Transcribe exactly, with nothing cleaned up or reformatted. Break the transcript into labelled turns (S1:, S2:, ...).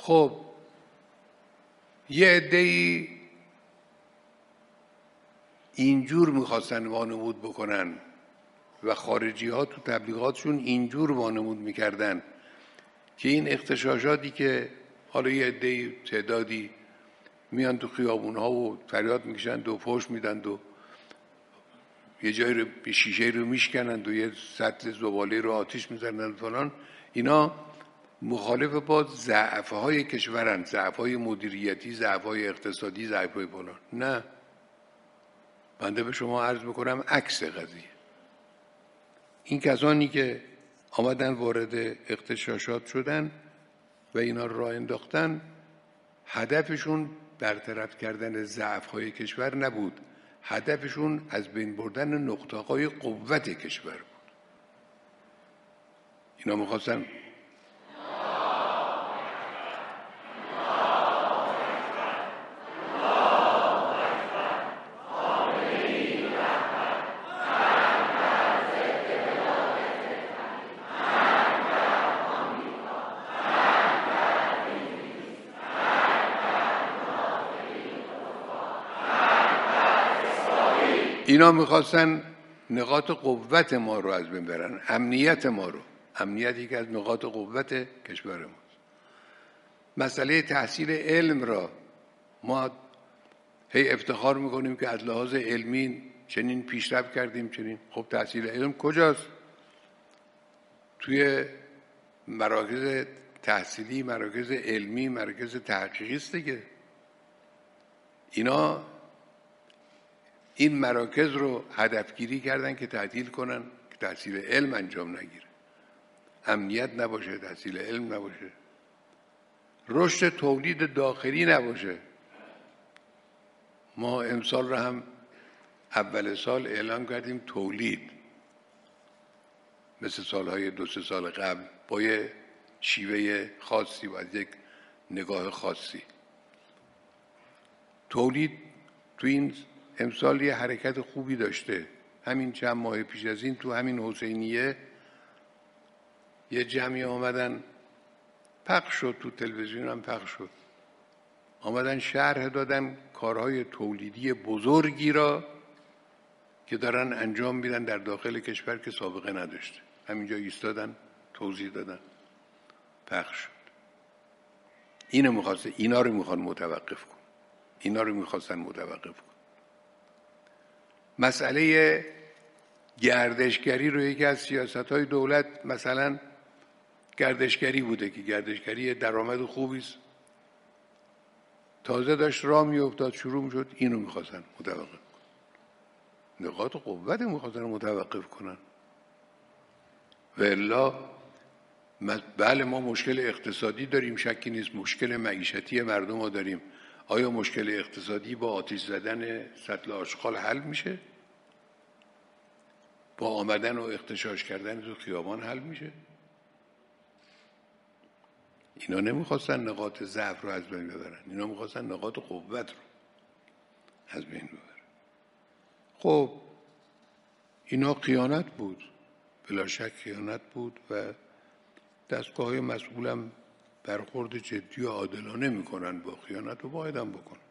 S1: خب یه عده‌ای اینجور میخواستن وانمود بکنن و خارجی ها تو تبلیغاتشون اینجور وانمود میکردن که این اغتشاشاتی که حالا یه عده‌ای تعدادی میان تو خیابون ها و فریاد میکشن و فحش میدن و یه جایی رو به شیشه رو میشکنند و یه سطل زباله رو آتیش میزنن فلان، اینا مخالف با ضعف‌های کشورن، ضعف‌های مدیریتی، ضعف‌های اقتصادی، ضعف‌های فلان. نه، بنده به شما عرض میکنم عکس قضیه. این کسانی که آمدن وارد اغتشاشات شدن و اینا رو راه انداختن، هدفشون برطرف کردن ضعف‌های کشور نبود، هدفشون از بین بردن نقطه‌های قوت کشور بود. اینا می‌خواستن اینا میخواستن نقاط قوت ما رو از بین برن، امنیت ما رو. امنیتی که از نقاط قوت کشور ماست. مسئله تحصیل علم را ما هی افتخار میکنیم که از لحاظ علمی چنین پیشرفت کردیم چنین. خب تحصیل علم کجاست؟ توی مراکز تحصیلی، مراکز علمی، مراکز تحقیقی است دیگه. اینا این مراکز رو هدفگیری کردن که تعطیل کنن، که تحصیل علم انجام نگیره، امنیت نباشه، تحصیل علم نباشه، رشد تولید داخلی نباشه. ما امسال رو هم اول سال اعلام کردیم تولید، مثل سالهای دو سه سال قبل، با یه شیوه خاصی و یک نگاه خاصی. تولید تو این امسال یه حرکت خوبی داشته. همین چند ماه پیش از این تو همین حسینیه یه جمعی آمدن، پخش شد تو تلویزیون هم پخش شد، آمدن شرح دادن کارهای تولیدی بزرگی را که دارن انجام میدن در داخل کشور که سابقه نداشته. همینجا ایستادن توضیح دادن، پخش شد. اینو میخواسته، اینا رو میخوان متوقف کن، اینا رو میخواستن متوقف کن. مسئله گردشگری رو یکی از سیاست‌های دولت مثلا گردشگری بوده که گردشگری درآمد خوبی است، تازه داشت راه میافتاد شروع میشد، اینو میخواستن متوقف کنن. نقاط قوت میخواستن متوقف کنن. و الا بله ما مشکل اقتصادی داریم، شکی نیست، مشکل معیشتی مردم رو داریم. آیا مشکل اقتصادی با آتش زدن سطل آشغال حل میشه؟ با آمدن و اغتشاش کردن تو خیابان حل میشه؟ اینا نمیخواستن نقاط ضعف رو از بین ببرن، اینا میخواستن نقاط قوت رو از بین ببرن. خب اینا خیانت بود، بلا شک خیانت بود و دستگاه‌های مسئولم برخورد جدی و عادلانه میکنن با خیانت و باید هم بکنن.